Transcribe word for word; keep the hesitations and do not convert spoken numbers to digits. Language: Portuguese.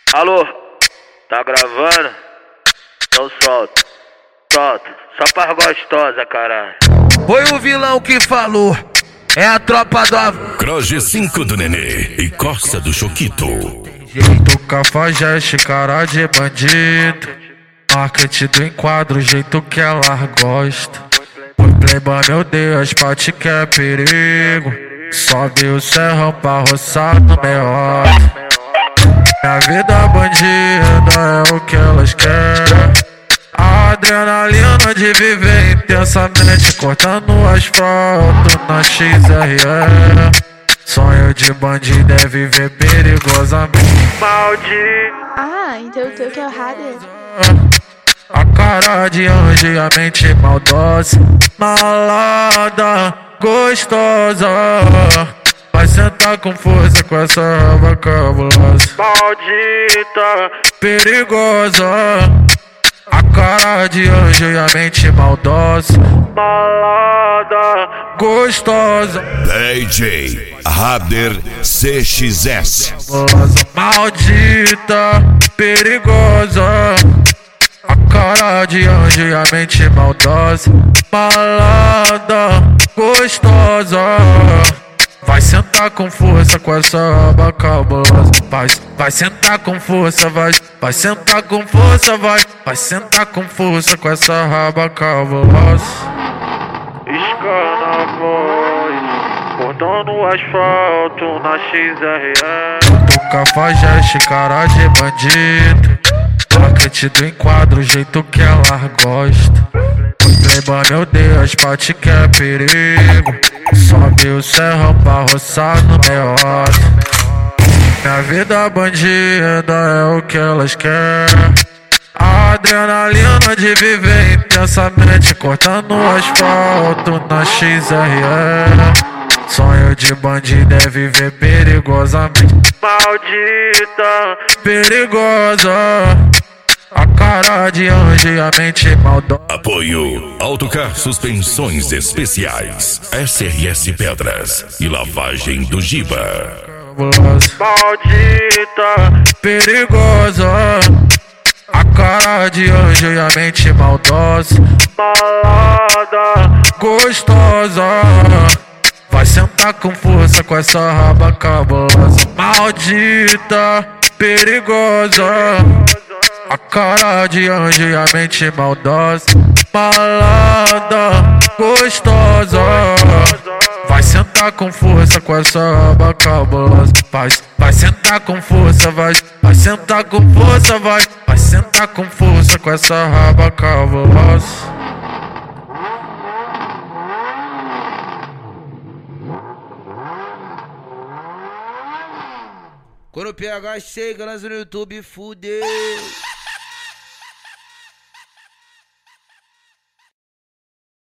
Alô, tá gravando? Então solta, solta, só pra gostosa, caralho. Foi o vilão que falou, é a tropa do Croge cinco do Nenê e Costa do Choquito. Jeito cafajeste, cara de bandido. Marketing do enquadro, jeito que ela gosta. O playboy, meu Deus, pate que é perigo. Sobe o serrão pra roçar no meio. Minha vida bandida é o que elas querem. A adrenalina de viver intensamente, cortando o asfalto na X R E. Sonho de bandido é viver perigosamente. Maldito. Ah, então o teu que é o Hader. A cara de anjo e a mente maldosa, malada, gostosa. Vai sentar com força com essa raba cabulosa. Maldita, perigosa. A cara de anjo e a mente maldosa, malada, gostosa. D J Hader C X S. Maldita, perigosa. A cara de anjo e a mente maldosa, malada, gostosa. Vai sentar com força com essa raba cabulosa. Vai, vai sentar com força, vai. Vai sentar com força, vai. Vai sentar com força com essa raba cabulosa. Escana a voz, cortando o asfalto na X R E. Do cafajeste, cara de bandido. Marketing do enquadro, jeito que ela gosta. Playboy, meu Deus, pate que é perigo. Sobe o serrão pra roçar no meio. Minha vida bandida é o que elas querem. A adrenalina de viver intensamente, cortando o asfalto na X R E. Sonho de bandido é viver perigosamente. Maldita, perigosa. A cara de anjo e a mente maldosa. Apoio Autocar Suspensões Especiais, S R S Pedras e Lavagem do Giba. Maldita, perigosa. A cara de anjo e a mente maldosa, malada, gostosa. Vai sentar com força com essa raba cabulosa. Maldita, perigosa. A cara de anjo e a mente maldosa, malada, gostosa. Vai sentar com força com essa raba cabulosa. Vai, vai sentar com força, vai. Vai sentar com força, vai. Vai sentar com força com essa raba cabulosa. Quando o P H chega, lança no YouTube, fudeu.